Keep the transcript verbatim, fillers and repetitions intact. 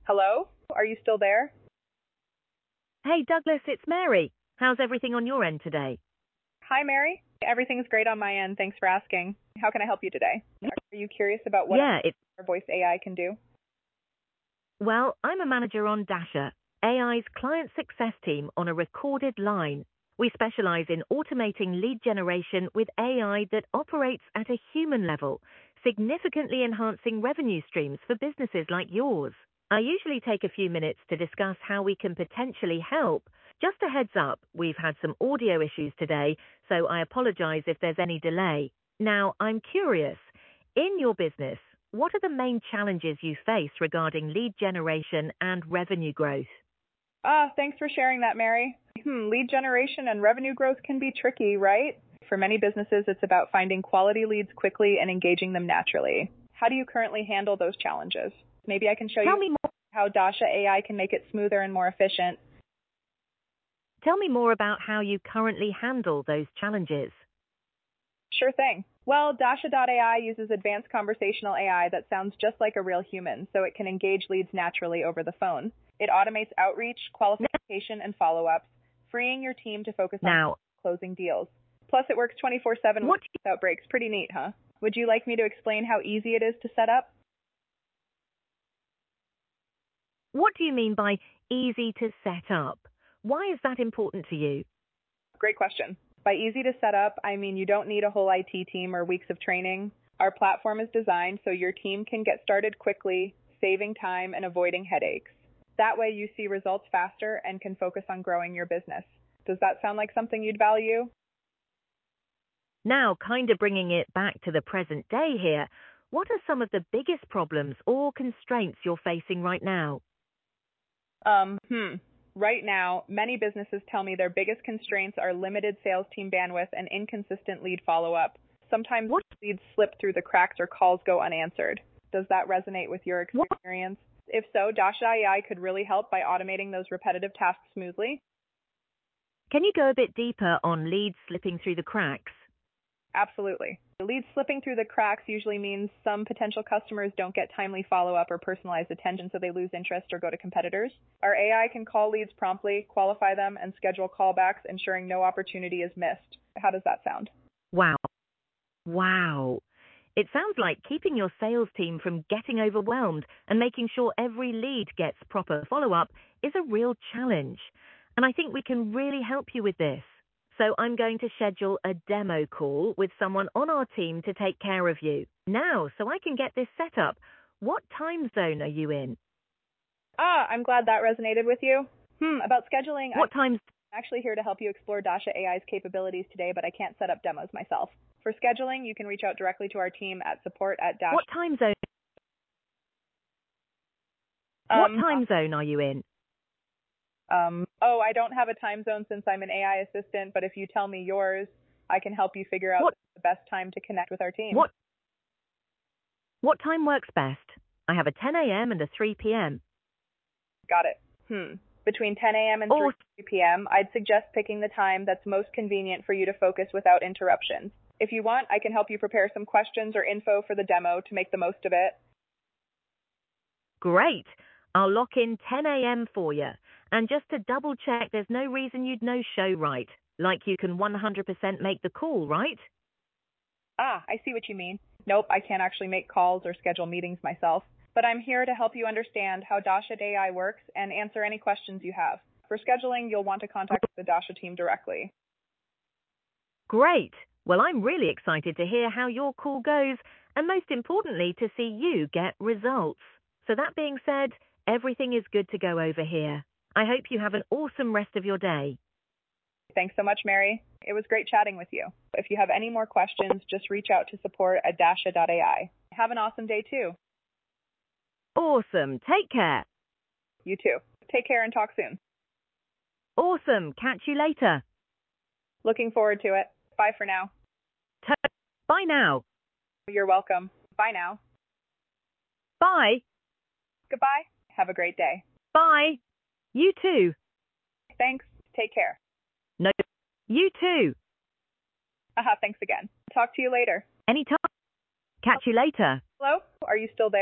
Hello? Are you still there? Hey, Douglas, it's Mary. How's everything on your end today? Hi, Mary. Everything's great on my end. Thanks for asking. How can I help you today? Are you curious about what Yeah, it's, our voice A I can do? well, I'm a manager on Dasher, A I's client success team on a recorded line. We specialize in automating lead generation with A I that operates at a human level, significantly enhancing revenue streams for businesses like yours. I usually take a few minutes to discuss how we can potentially help. Just a heads up, we've had some audio issues today, so I apologize if there's any delay. Now, I'm curious, in your business, what are the main challenges you face regarding lead generation and revenue growth? Ah, thanks for sharing that, Mary. Hmm, lead generation and revenue growth can be tricky, right? For many businesses, it's about finding quality leads quickly and engaging them naturally. How do you currently handle those challenges? Maybe I can show Tell you me more. how Dasha A I can make it smoother and more efficient. Tell me more about how you currently handle those challenges. Sure thing. Well, Dasha dot A I uses advanced conversational A I that sounds just like a real human, so it can engage leads naturally over the phone. It automates outreach, qualification, and follow-ups, freeing your team to focus on Now, closing deals. Plus, it works twenty-four seven what without breaks. Pretty neat, huh? Would you like me to explain how easy it is to set up? what do you mean by easy to set up? Why is that important to you? Great question. By easy to set up, I mean you don't need a whole I T team or weeks of training. Our platform is designed so your team can get started quickly, saving time and avoiding headaches. That way you see results faster and can focus on growing your business. Does that sound like something you'd value? Now, kind of bringing it back to the present day here, what are some of the biggest problems or constraints you're facing right now? Um, hmm. Right now, many businesses tell me their biggest constraints are limited sales team bandwidth and inconsistent lead follow-up. Sometimes What? leads slip through the cracks or calls go unanswered. Does that resonate with your What? experience? If so, Dasha A I could really help by automating those repetitive tasks smoothly. Can you go a bit deeper on leads slipping through the cracks? Absolutely. Leads slipping through the cracks usually means some potential customers don't get timely follow-up or personalized attention, so they lose interest or go to competitors. Our A I can call leads promptly, qualify them, and schedule callbacks, ensuring no opportunity is missed. How does that sound? Wow. Wow. It sounds like keeping your sales team from getting overwhelmed and making sure every lead gets proper follow-up is a real challenge. And I think we can really help you with this. So I'm going to schedule a demo call with someone on our team to take care of you. Now, so I can get this set up, what time zone are you in? Ah, I'm glad that resonated with you. Hmm, about scheduling, I'm What times? actually here to help you explore Dasha A I's capabilities today, but I can't set up demos myself. For scheduling, you can reach out directly to our team at support at Dasha. What time zone? What Um, time zone are you in? um, oh, I don't have a time zone since I'm an A I assistant, but if you tell me yours, I can help you figure out What? the best time to connect with our team. What? What time works best? I have a ten a.m. and a three p.m. Got it. Hmm. Between ten a.m. and Or three p.m., I'd suggest picking the time that's most convenient for you to focus without interruptions. If you want, I can help you prepare some questions or info for the demo to make the most of it. great. I'll lock in ten a.m. for you. And just to double check, there's no reason you'd no show right. Like you can one hundred percent make the call, right? Ah, I see what you mean. Nope, I can't actually make calls or schedule meetings myself, but I'm here to help you understand how Dasha A I works and answer any questions you have. For scheduling, you'll want to contact the Dasha team directly. Great. Well, I'm really excited to hear how your call goes and most importantly, to see you get results. So that being said, everything is good to go over here. I hope you have an awesome rest of your day. Thanks so much, Mary. It was great chatting with you. If you have any more questions, just reach out to support at Dasha dot A I. Have an awesome day, too. Awesome. Take care. You too. Take care and talk soon. Awesome. Catch you later. Looking forward to it. Bye for now. T- Bye now. You're welcome. Bye now. Bye. Goodbye. Have a great day. Bye. You too. Thanks. Take care. No. You too. Aha, thanks again. Talk to you later. Anytime. Catch you later. Hello? Are you still there?